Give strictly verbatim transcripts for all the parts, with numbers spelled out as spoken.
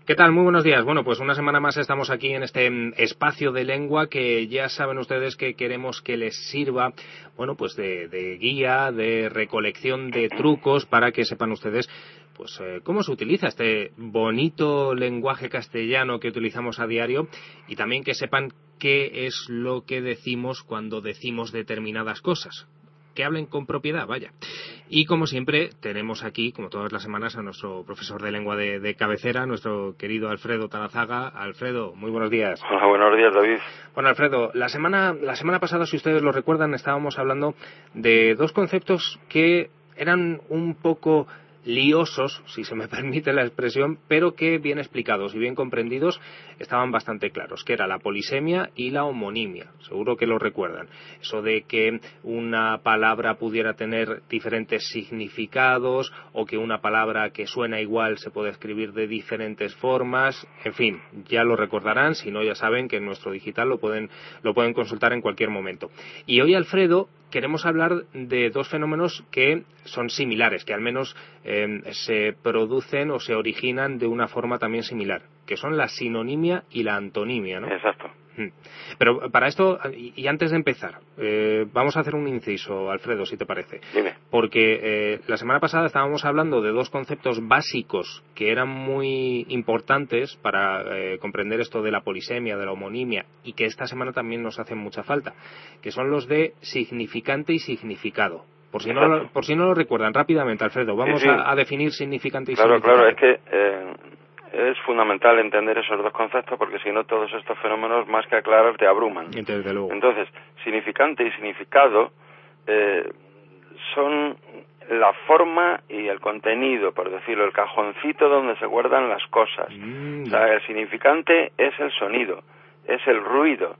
¿Qué tal? Muy buenos días. Bueno, pues una semana más estamos aquí en este espacio de lengua que ya saben ustedes que queremos que les sirva, bueno, pues de, de guía, de recolección de trucos para que sepan ustedes, pues, eh, cómo se utiliza este bonito lenguaje castellano que utilizamos a diario y también que sepan qué es lo que decimos cuando decimos determinadas cosas. Que hablen con propiedad, vaya. Y como siempre, tenemos aquí, como todas las semanas, a nuestro profesor de lengua de, de cabecera, nuestro querido Alfredo Talazaga. Alfredo, muy buenos días. Hola, buenos días, David. Bueno, Alfredo, la semana, la semana pasada, si ustedes lo recuerdan, estábamos hablando de dos conceptos que eran un poco liosos, si se me permite la expresión, pero que bien explicados y bien comprendidos estaban bastante claros, que era la polisemia y la homonimia. Seguro que lo recuerdan. Eso de que una palabra pudiera tener diferentes significados o que una palabra que suena igual se puede escribir de diferentes formas. En fin, ya lo recordarán, si no ya saben que en nuestro digital lo pueden, lo pueden consultar en cualquier momento. Y hoy, Alfredo, queremos hablar de dos fenómenos que son similares, que al menos eh, se producen o se originan de una forma también similar, que son la sinonimia y la antonimia, ¿no? Exacto. Pero para esto, y antes de empezar, eh, vamos a hacer un inciso, Alfredo, si te parece. Dime. Porque eh, la semana pasada estábamos hablando de dos conceptos básicos que eran muy importantes para eh, comprender esto de la polisemia, de la homonimia, y que esta semana también nos hacen mucha falta, que son los de significante y significado. Por si, no lo, por si no lo recuerdan, rápidamente, Alfredo, vamos sí, sí. A, a definir significante y claro, significado. Claro, claro, es que eh, es fundamental entender esos dos conceptos porque si no todos estos fenómenos, más que aclarar, te abruman. Desde luego. Entonces, significante y significado eh, son la forma y el contenido, por decirlo, el cajoncito donde se guardan las cosas. Mm, o sea, el significante es el sonido, es el ruido,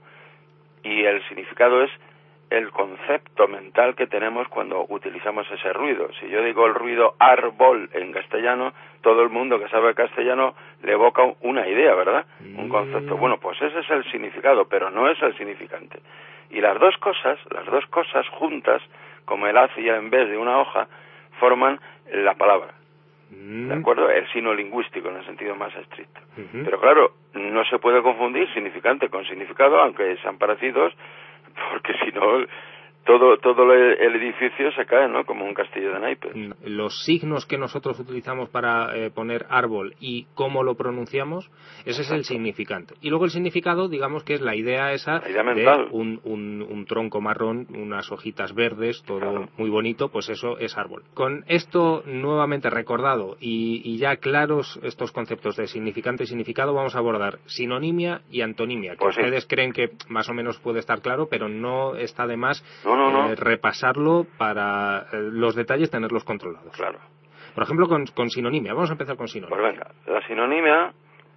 y el significado es el concepto mental que tenemos cuando utilizamos ese ruido. Si yo digo el ruido árbol en castellano, todo el mundo que sabe castellano le evoca una idea, ¿verdad? Un concepto. Bueno, pues ese es el significado, pero no es el significante. Y las dos cosas, las dos cosas juntas, como el haz y el en vez de una hoja, forman la palabra. ¿De acuerdo? El sino lingüístico en el sentido más estricto. Uh-huh. Pero claro, no se puede confundir significante con significado, aunque sean parecidos, porque si no todo todo el edificio se cae, ¿no? Como un castillo de naipes. Los signos que nosotros utilizamos para eh, poner árbol y cómo lo pronunciamos, ese Exacto. es el significante. Y luego el significado, digamos que es la idea esa la idea mental. de un, un, un tronco marrón, unas hojitas verdes, todo claro. muy bonito, pues eso es árbol. Con esto nuevamente recordado y, y ya claros estos conceptos de significante y significado, vamos a abordar sinonimia y antonimia, que pues ustedes sí. creen que más o menos puede estar claro, pero no está de más no, no, no. Eh, repasarlo para eh, los detalles tenerlos controlados. Claro. Por ejemplo, con, con sinonimia. Vamos a empezar con sinonimia. Pues venga, la sinonimia,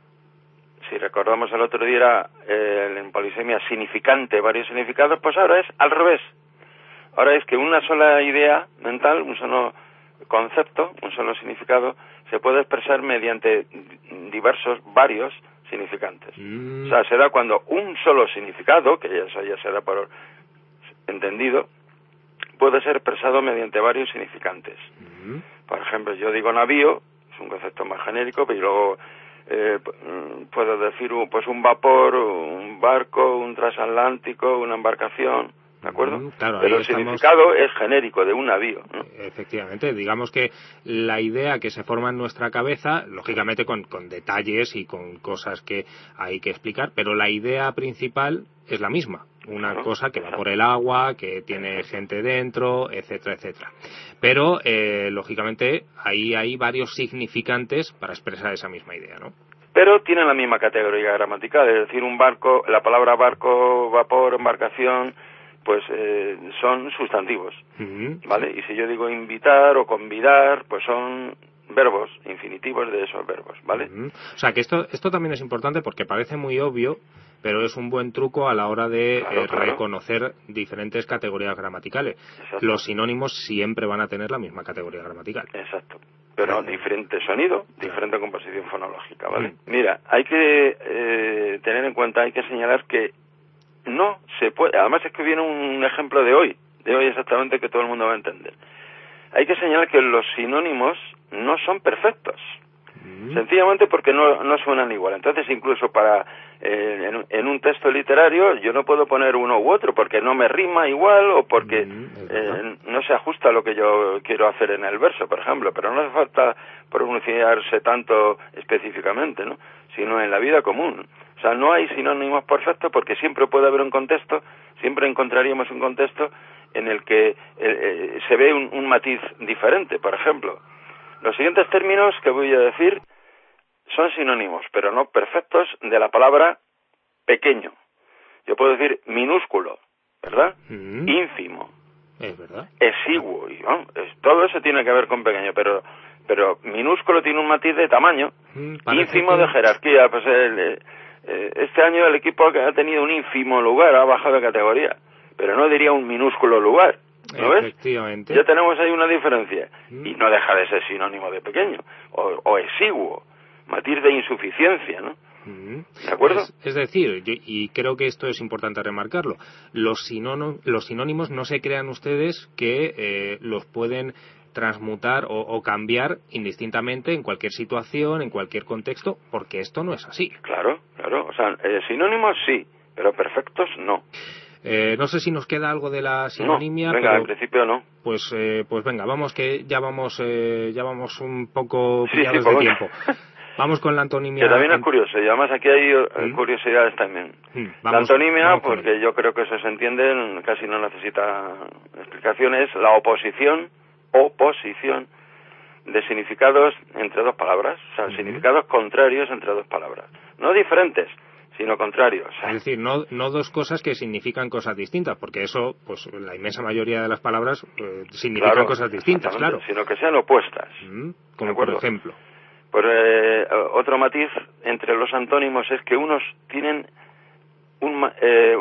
si recordamos el otro día, era eh, en polisemia significante, varios significados, pues ahora es al revés. Ahora es que una sola idea mental, un solo concepto, un solo significado, se puede expresar mediante diversos, varios significantes. Mm. O sea, se da cuando un solo significado, que ya, ya se da por entendido, puede ser expresado mediante varios significantes. Uh-huh. Por ejemplo, yo digo navío, es un concepto más genérico, pero luego eh, puedo decir pues un vapor, un barco, un transatlántico, una embarcación, ¿de acuerdo? Uh-huh. Claro, pero el estamos... significado es genérico, de un navío, ¿no? Efectivamente, digamos que la idea que se forma en nuestra cabeza, lógicamente con, con detalles y con cosas que hay que explicar, pero la idea principal es la misma. Una claro, cosa que va por el agua, que tiene gente dentro, etcétera, etcétera. Pero, eh, lógicamente, ahí hay varios significantes para expresar esa misma idea, ¿no? Pero tienen la misma categoría gramatical, es decir, un barco, la palabra barco, vapor, embarcación, pues eh, son sustantivos, uh-huh, ¿vale? Sí. Y si yo digo invitar o convidar, pues son verbos, infinitivos de esos verbos, ¿vale? Uh-huh. O sea, que esto, esto también es importante porque parece muy obvio, pero es un buen truco a la hora de claro, eh, claro. reconocer diferentes categorías gramaticales. Exacto. Los sinónimos siempre van a tener la misma categoría gramatical. Exacto. Pero eh, diferente sonido, claro. diferente composición fonológica, ¿vale? Mm. Mira, hay que eh, tener en cuenta, hay que señalar que no se puede, además es que viene un ejemplo de hoy, de hoy exactamente que todo el mundo va a entender. Hay que señalar que los sinónimos no son perfectos. Mm. Sencillamente porque no, no suenan igual. Entonces, incluso para eh, en, en un texto literario yo no puedo poner uno u otro porque no me rima igual o porque mm, eh, no se ajusta a lo que yo quiero hacer en el verso, por ejemplo. Pero no hace falta pronunciarse tanto específicamente, ¿no? Sino en la vida común. O sea, no hay sinónimos perfectos porque siempre puede haber un contexto, siempre encontraríamos un contexto en el que eh, eh, se ve un, un matiz diferente. Por ejemplo, los siguientes términos que voy a decir son sinónimos, pero no perfectos, de la palabra pequeño. Yo puedo decir minúsculo, ¿verdad? Mm. Ínfimo. Es verdad. Exiguo. Y, ¿no? es, todo eso tiene que ver con pequeño, pero pero minúsculo tiene un matiz de tamaño. Mm, ínfimo que... de jerarquía. Pues el, eh, este año el equipo ha tenido un ínfimo lugar, ha bajado de categoría, pero no diría un minúsculo lugar. ¿No Efectivamente. ves? Ya tenemos ahí una diferencia. Mm. Y no deja de ser sinónimo de pequeño. O, o exiguo. Matiz de insuficiencia, ¿no? Mm. ¿De acuerdo? Es, es decir, yo, y creo que esto es importante remarcarlo, los, sinónimo, los sinónimos no se crean ustedes que eh, los pueden transmutar o, o cambiar indistintamente en cualquier situación, en cualquier contexto, porque esto no es así. Claro, claro. O sea, eh, sinónimos sí, pero perfectos no. Eh, no sé si nos queda algo de la sinonimia. No, venga, pero, en principio no. Pues, eh, pues venga, vamos que ya vamos, eh, ya vamos un poco sí, pillados sí, de pues tiempo. Vamos con la antonimia. Que también es curioso, y además aquí hay ¿Mm? curiosidades también. ¿Mm? Vamos, la antonimia, porque yo creo que eso se entiende, casi no necesita explicaciones, la oposición, oposición de significados entre dos palabras, o sea, ¿Mm? significados contrarios entre dos palabras. No diferentes, sino contrarios. Es decir, no, no dos cosas que significan cosas distintas, porque eso, pues la inmensa mayoría de las palabras eh, significan claro, cosas distintas, claro. Sino que sean opuestas. ¿Mm? Como por ejemplo. Pues eh, otro matiz entre los antónimos es que unos tienen un, eh,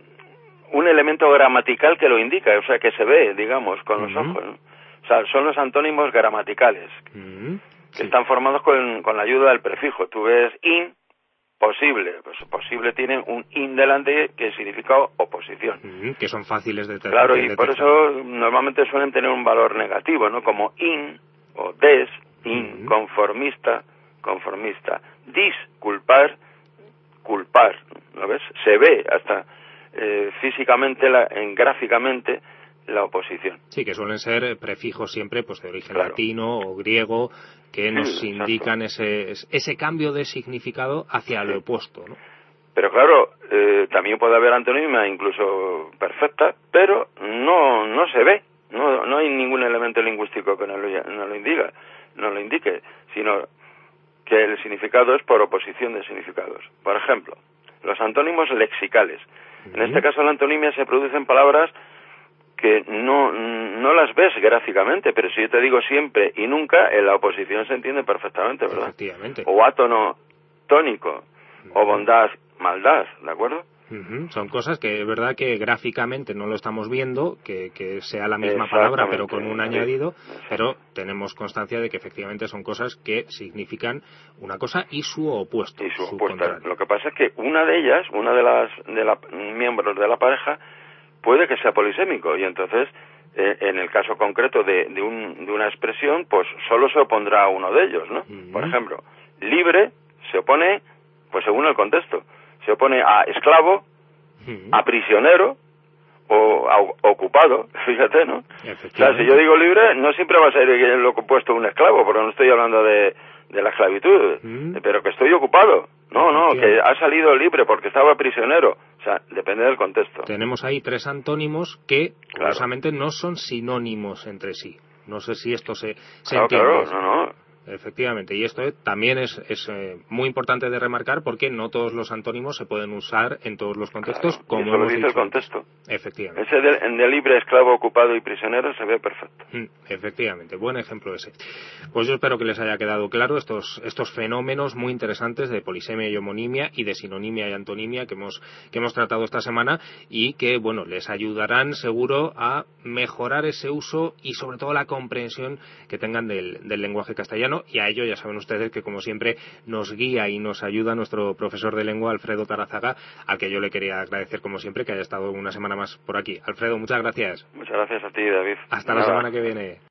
un elemento gramatical que lo indica, o sea, que se ve, digamos, con los uh-huh. ojos, ¿no? O sea, son los antónimos gramaticales, uh-huh. que sí. están formados con, con la ayuda del prefijo. Tú ves in, posible, pues posible tiene un in delante que significa oposición. Uh-huh. Que son fáciles de detectar. Claro, y de por eso normalmente suelen tener un valor negativo, ¿no? Como in o des, inconformista, conformista. Disculpar, culpar, ¿lo ves? Se ve hasta eh, físicamente, la, en, gráficamente, la oposición. Sí, que suelen ser prefijos siempre pues de origen claro. latino o griego, que nos sí, indican ese, ese cambio de significado hacia sí. lo opuesto, ¿no? Pero claro, eh, también puede haber antonimia incluso perfecta, pero no no se ve, no no hay ningún elemento lingüístico que nos lo, nos lo indica. no lo indique, sino que el significado es por oposición de significados. Por ejemplo, los antónimos lexicales. Uh-huh. En este caso, la antonimia se produce en palabras que no, no las ves gráficamente, pero si yo te digo siempre y nunca, en la oposición se entiende perfectamente, ¿verdad? Efectivamente. O átono tónico, uh-huh. o bondad, maldad, ¿de acuerdo? Uh-huh. Son cosas que es verdad que gráficamente no lo estamos viendo, que, que sea la misma palabra pero con un añadido, pero tenemos constancia de que efectivamente son cosas que significan una cosa y su opuesto. Y su, su opuesta. contrario. Lo que pasa es que una de ellas, una de las de la, miembros de la pareja, puede que sea polisémico y entonces eh, en el caso concreto de, de, un, de una expresión, pues solo se opondrá a uno de ellos, ¿no? Uh-huh. Por ejemplo, libre se opone, pues según el contexto. Se opone a esclavo, uh-huh. a prisionero o a ocupado, fíjate, ¿no? O sea, si yo digo libre, no siempre va a ser lo opuesto a un esclavo, porque no estoy hablando de, de la esclavitud, uh-huh. pero que estoy ocupado. No, no, que ha salido libre porque estaba prisionero. O sea, depende del contexto. Tenemos ahí tres antónimos que, curiosamente, claro. no son sinónimos entre sí. No sé si esto se, se claro, entiende. Claro, no, no. Efectivamente, y esto también es, es eh, muy importante de remarcar porque no todos los antónimos se pueden usar en todos los contextos, claro, como eso hemos lo dice dicho. El contexto. Efectivamente. Ese de, de libre, esclavo, ocupado y prisionero se ve perfecto. Mm, efectivamente, buen ejemplo ese. Pues yo espero que les haya quedado claro estos estos fenómenos muy interesantes de polisemia y homonimia y de sinonimia y antonimia que hemos que hemos tratado esta semana y que, bueno, les ayudarán seguro a mejorar ese uso y sobre todo la comprensión que tengan del, del lenguaje castellano, y a ello ya saben ustedes que, como siempre, nos guía y nos ayuda nuestro profesor de lengua, Alfredo Tarazaga, al que yo le quería agradecer, como siempre, que haya estado una semana más por aquí. Alfredo, muchas gracias. Muchas gracias a ti, David. Hasta Nada. la semana que viene.